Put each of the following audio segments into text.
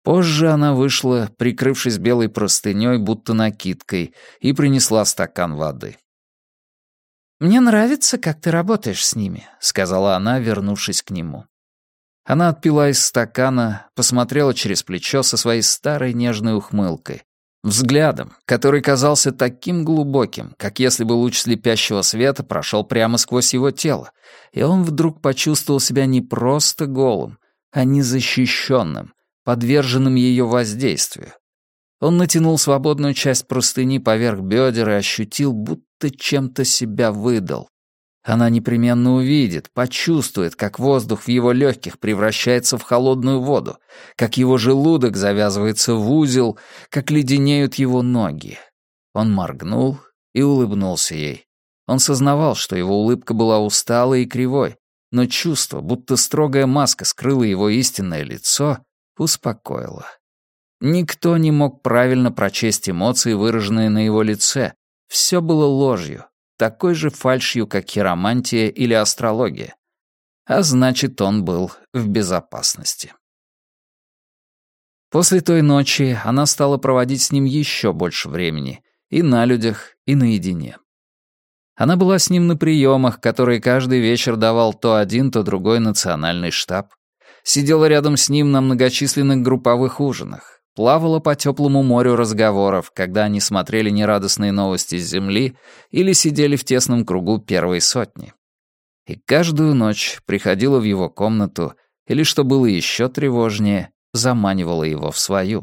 Позже она вышла, прикрывшись белой простыней, будто накидкой, и принесла стакан воды. «Мне нравится, как ты работаешь с ними», — сказала она, вернувшись к нему. Она отпила из стакана, посмотрела через плечо со своей старой нежной ухмылкой, взглядом, который казался таким глубоким, как если бы луч слепящего света прошел прямо сквозь его тело, и он вдруг почувствовал себя не просто голым, а незащищенным, подверженным ее воздействию. Он натянул свободную часть простыни поверх бедер и ощутил, будто чем-то себя выдал. Она непременно увидит, почувствует, как воздух в его легких превращается в холодную воду, как его желудок завязывается в узел, как леденеют его ноги. Он моргнул и улыбнулся ей. Он сознавал, что его улыбка была усталой и кривой, но чувство, будто строгая маска скрыла его истинное лицо, успокоило. Никто не мог правильно прочесть эмоции, выраженные на его лице. Все было ложью, такой же фальшью, как хиромантия или астрология. А значит, он был в безопасности. После той ночи она стала проводить с ним еще больше времени, и на людях, и наедине. Она была с ним на приемах, которые каждый вечер давал то один, то другой национальный штаб, сидела рядом с ним на многочисленных групповых ужинах, плавала по теплому морю разговоров, когда они смотрели нерадостные новости с земли или сидели в тесном кругу первой сотни. И каждую ночь приходила в его комнату или, что было еще тревожнее, заманивала его в свою.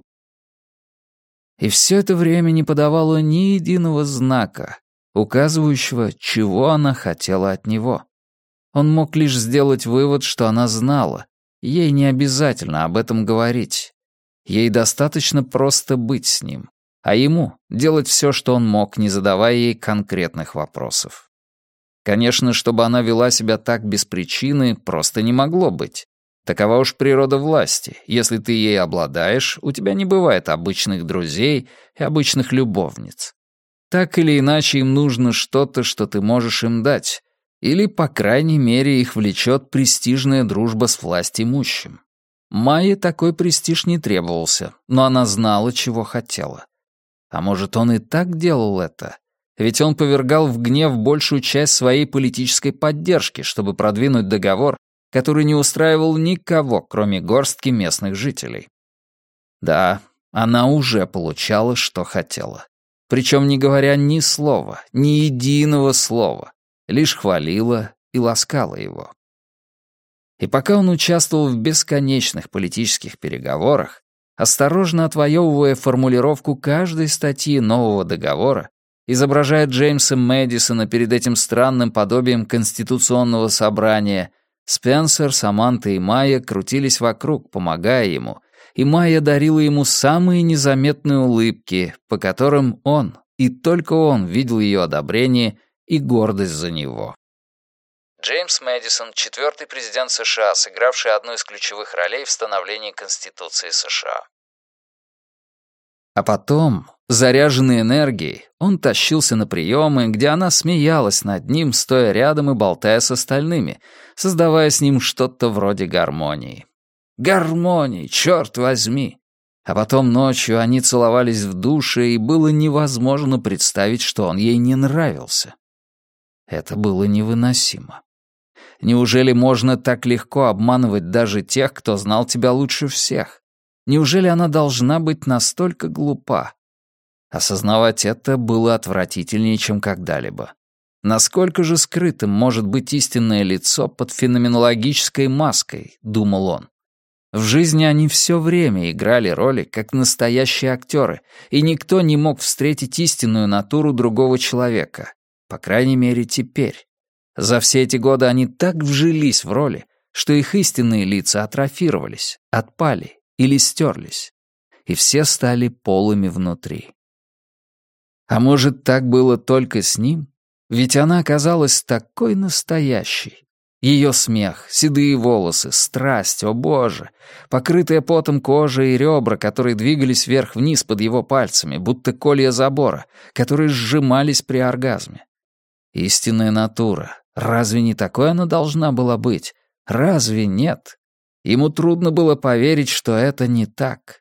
И все это время не подавала ни единого знака, указывающего, чего она хотела от него. Он мог лишь сделать вывод, что она знала, ей не обязательно об этом говорить. Ей достаточно просто быть с ним, а ему делать все, что он мог, не задавая ей конкретных вопросов. Конечно, чтобы она вела себя так без причины, просто не могло быть. Такова уж природа власти. Если ты ей обладаешь, у тебя не бывает обычных друзей и обычных любовниц. Так или иначе им нужно что-то, что ты можешь им дать, или, по крайней мере, их влечет престижная дружба с властимущим. Майе такой престиж не требовался, но она знала, чего хотела. А может, он и так делал это? Ведь он повергал в гнев большую часть своей политической поддержки, чтобы продвинуть договор, который не устраивал никого, кроме горстки местных жителей. Да, она уже получала, что хотела. Причем не говоря ни слова, ни единого слова, лишь хвалила и ласкала его. И пока он участвовал в бесконечных политических переговорах, осторожно отвоевывая формулировку каждой статьи нового договора, изображая Джеймса Мэдисона перед этим странным подобием конституционного собрания, Спенсер, Саманта и Майя крутились вокруг, помогая ему, и Майя дарила ему самые незаметные улыбки, по которым он, и только он, видел ее одобрение и гордость за него. Джеймс Мэдисон, 4-й президент США, сыгравший одну из ключевых ролей в становлении Конституции США. А потом, заряженный энергией, он тащился на приемы, где она смеялась над ним, стоя рядом и болтая с остальными, создавая с ним что-то вроде гармонии. Гармонии, черт возьми! А потом ночью они целовались в душе, и было невозможно представить, что он ей не нравился. Это было невыносимо. Неужели можно так легко обманывать даже тех, кто знал тебя лучше всех? Неужели она должна быть настолько глупа? Осознавать это было отвратительнее, чем когда-либо. Насколько же скрытым может быть истинное лицо под феноменологической маской, думал он. В жизни они все время играли роли, как настоящие актеры, и никто не мог встретить истинную натуру другого человека. По крайней мере, теперь. За все эти годы они так вжились в роли, что их истинные лица атрофировались, отпали или стерлись, и все стали полыми внутри. А может, так было только с ним? Ведь она оказалась такой настоящей. Ее смех, седые волосы, страсть, о боже, покрытая потом кожа и ребра, которые двигались вверх-вниз под его пальцами, будто колья забора, которые сжимались при оргазме. Истинная натура. Разве не такой она должна была быть? Разве нет? Ему трудно было поверить, что это не так.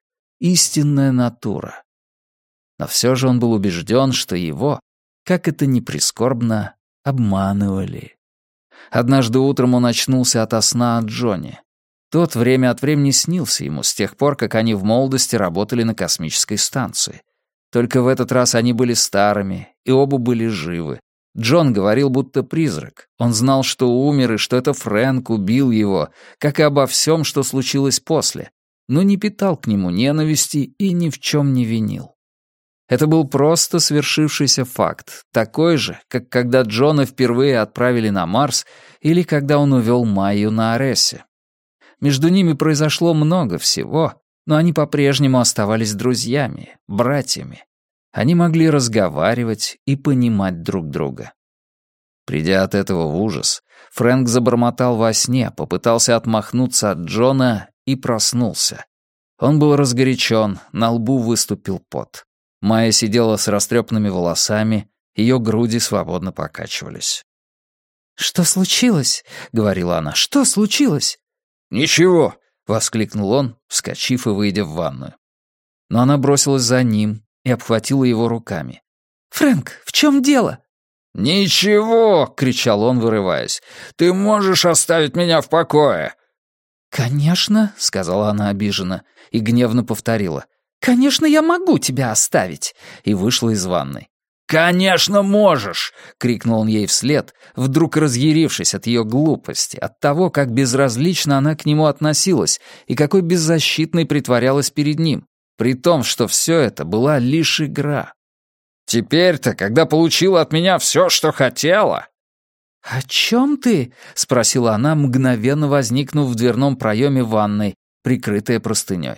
истинная натура. Но все же он был убежден, что его, как это ни прискорбно, обманывали. Однажды утром он очнулся ото сна от Джонни. Тот время от времени снился ему с тех пор, как они в молодости работали на космической станции. Только в этот раз они были старыми, и оба были живы. Джон говорил, будто призрак. Он знал, что умер, и что это Фрэнк убил его, как и обо всем, что случилось после, но не питал к нему ненависти и ни в чем не винил. Это был просто свершившийся факт, такой же, как когда Джона впервые отправили на Марс или когда он увел Майю на Аресе. Между ними произошло много всего, но они по-прежнему оставались друзьями, братьями. Они могли разговаривать и понимать друг друга. Придя от этого в ужас, Фрэнк забормотал во сне, попытался отмахнуться от Джона и проснулся. Он был разгорячен, на лбу выступил пот. Майя сидела с растрепанными волосами, ее груди свободно покачивались. «Что случилось?» — говорила она. «Что случилось?» «Ничего!» — воскликнул он, вскочив и выйдя в ванную. Но она бросилась за ним и обхватила его руками. «Фрэнк, в чем дело?» «Ничего!» — кричал он, вырываясь. «Ты можешь оставить меня в покое!» «Конечно», — сказала она обиженно и гневно повторила. «Конечно, я могу тебя оставить!» И вышла из ванной. «Конечно можешь!» — крикнул он ей вслед, вдруг разъярившись от ее глупости, от того, как безразлично она к нему относилась и какой беззащитной притворялась перед ним, при том, что все это была лишь игра. «Теперь-то, когда получила от меня все, что хотела...» «О чем ты?» — спросила она, мгновенно возникнув в дверном проеме ванной, прикрытая простыней.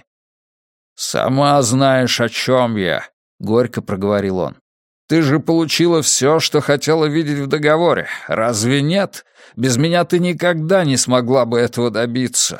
«Сама знаешь, о чем я», — горько проговорил он. «Ты же получила все, что хотела видеть в договоре. Разве нет? Без меня ты никогда не смогла бы этого добиться».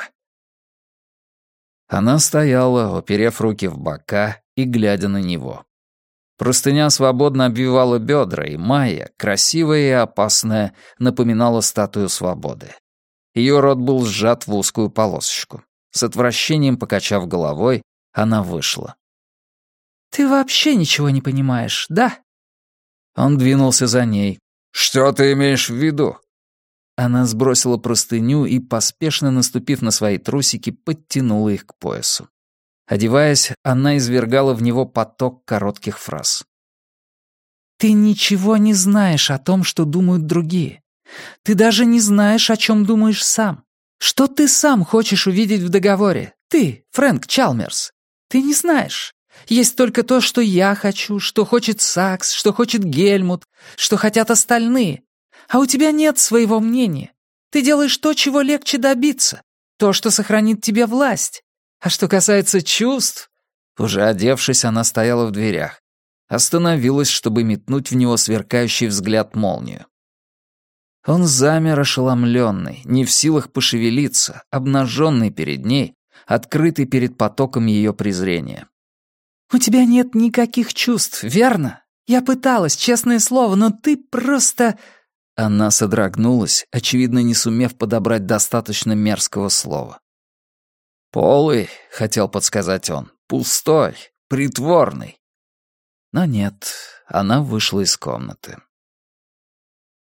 Она стояла, уперев руки в бока и глядя на него. Простыня свободно обвивала бедра, и Майя, красивая и опасная, напоминала статую свободы. Ее рот был сжат в узкую полосочку. С отвращением покачав головой, она вышла. «Ты вообще ничего не понимаешь, да?» Он двинулся за ней. «Что ты имеешь в виду?» Она сбросила простыню и, поспешно наступив на свои трусики, подтянула их к поясу. Одеваясь, она извергала в него поток коротких фраз. «Ты ничего не знаешь о том, что думают другие. Ты даже не знаешь, о чем думаешь сам. Что ты сам хочешь увидеть в договоре? Ты, Фрэнк Чалмерс. Ты не знаешь. Есть только то, что я хочу, что хочет Сакс, что хочет Гельмут, что хотят остальные. А у тебя нет своего мнения. Ты делаешь то, чего легче добиться, то, что сохранит тебе власть. А что касается чувств...» Уже одевшись, она стояла в дверях. Остановилась, чтобы метнуть в него сверкающий взгляд молнию. Он замер ошеломленный, не в силах пошевелиться, обнаженный перед ней, открытый перед потоком ее презрения. «У тебя нет никаких чувств, верно? Я пыталась, честное слово, но ты просто...» Она содрогнулась, очевидно, не сумев подобрать достаточно мерзкого слова. «Полый», — хотел подсказать он, — «пустой, притворный». Но нет, она вышла из комнаты.